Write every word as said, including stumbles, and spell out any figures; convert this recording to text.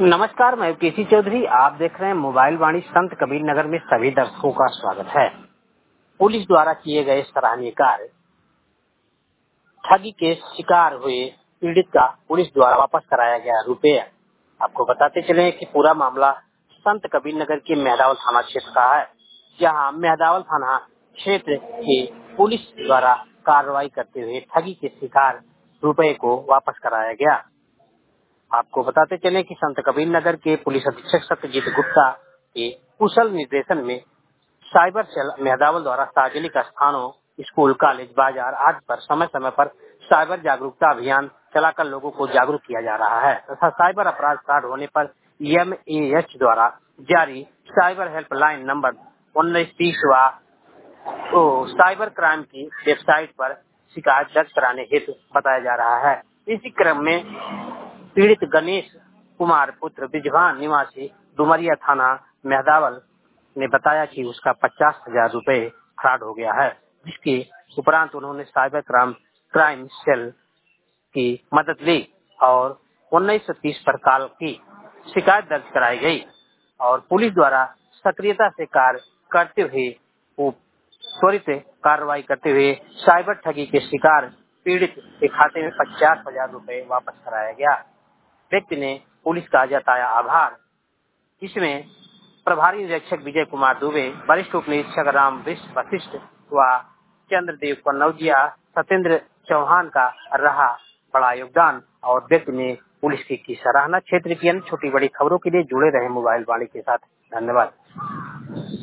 नमस्कार, मैं केसी चौधरी। आप देख रहे हैं मोबाइल वाणी। संत कबीर नगर में सभी दर्शकों का स्वागत है। पुलिस द्वारा किए गए सराहनीय कार्य। ठगी के शिकार हुए पीड़ित का पुलिस द्वारा वापस कराया गया रुपया। आपको बताते चले कि पूरा मामला संत कबीर नगर के मेहदावल थाना क्षेत्र का है, जहां मेहदावल थाना क्षेत्र के पुलिस द्वारा कार्रवाई करते हुए ठगी के शिकार रुपये को वापस कराया गया। आपको बताते चले कि संत कबीर नगर के पुलिस अधीक्षक सत्यजीत गुप्ता के कुशल निर्देशन में साइबर सेल मेहदावल द्वारा सार्वजनिक स्थानों, स्कूल, कॉलेज, बाजार आदि पर समय समय पर साइबर जागरूकता अभियान चलाकर लोगों को जागरूक किया जा रहा है तथा साइबर अपराध कार्ड होने पर एम ए एच द्वारा जारी साइबर हेल्पलाइन नंबर उन्नीस तीस व तो साइबर क्राइम की वेबसाइट पर शिकायत दर्ज कराने हेतु बताया जा रहा है। इसी क्रम में पीड़ित गणेश कुमार पुत्र बिजभान निवासी डुमरिया थाना मेहदावल ने बताया कि उसका पचास हजार रूपए फ्रॉड हो गया है, जिसके उपरांत उन्होंने साइबर क्राइम क्राइम सेल की मदद ली और उन्नीस सौ तीस पर कॉल की शिकायत दर्ज कराई गई और पुलिस द्वारा सक्रियता से कार्य करते हुए वो त्वरित कार्रवाई करते हुए साइबर ठगी के शिकार पीड़ित के खाते में पचास हजार रूपए वापस कराया गया। व्यक्ति ने पुलिस का जताया आभार। इसमें प्रभारी निरीक्षक विजय कुमार दुबे, वरिष्ठ उप निरीक्षक राम वशिष्ठ व चंद्रदेव कन्नौजिया, सत्येंद्र चौहान का रहा बड़ा योगदान और व्यक्ति ने पुलिस की, की सराहना। क्षेत्र की अन्य छोटी बड़ी खबरों के लिए जुड़े रहे मोबाइल वाणी के साथ। धन्यवाद।